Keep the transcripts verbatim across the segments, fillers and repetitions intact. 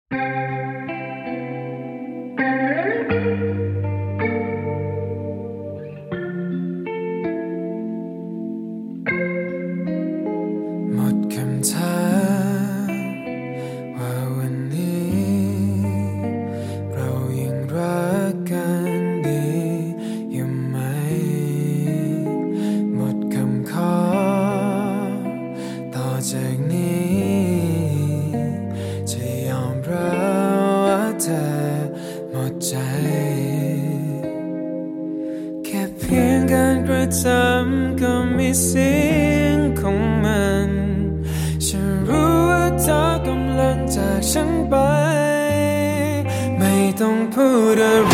หมดคำถามว่าวันนี้เรายังรักกันดีอยู่ไหมหมดคำขอต่อจากนี้จะยอมรับว่าเธอหมดใจแค่เพียงการกระทำก็มีเสียงของมันฉันรู้ว่าเธอกำลังจากฉันไปไม่ต้องพูดอะไร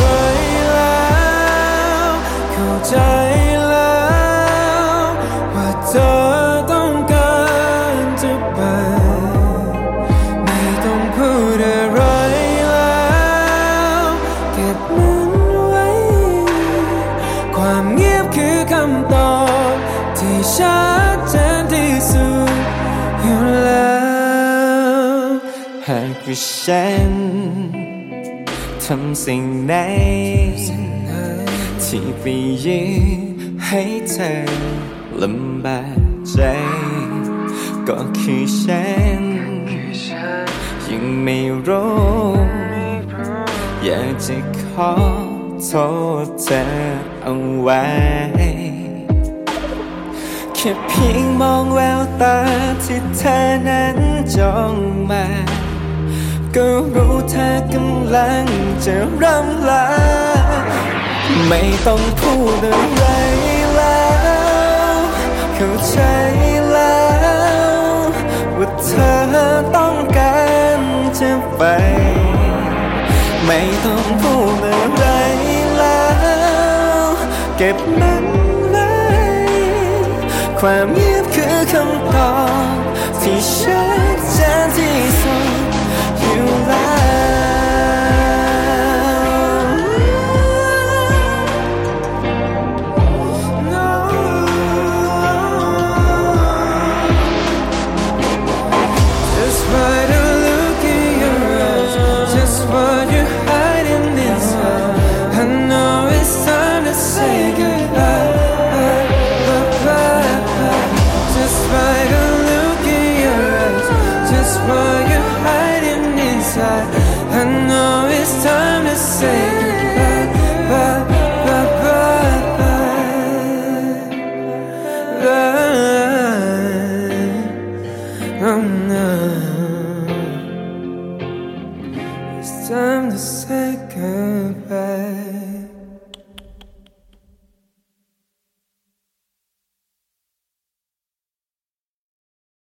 แล้วเข้าใจแล้วว่าเธอต้องการจะไปไม่ต้องพูดอะไรแล้วเก็บมันไว้ความเงียบคือคำตอบที่ชัดเจนที่สุดอยู่แล้วหากว่าฉันทำสิ่งไหนที่ไปยื้อให้เธอลำบากใจก็คือฉันยังไม่รู้อยากจะขอโทษเธอเอาไว้แค่เพียงมองแววตาที่เธอนั้นจ้องมาก็รู้เธอกำลังจะรำลาไม่ต้องพูดอะไรแล้วเข้าใจแล้วว่าเธอต้องการจะไปไม่ต้องพูดอะไรแล้วเก็บมันไว้ความเงียบคือคำตอบที่ชัดเจนที่สุดอยู่แล้วJust by the look in your eyes Just what you're hiding inside I know it's time to say goodbye Just by the look in your eyes Just what you're hiding inside I know it's time to say goodbye bye, bye, bye, bye, bye. Oh no It's time to say goodbye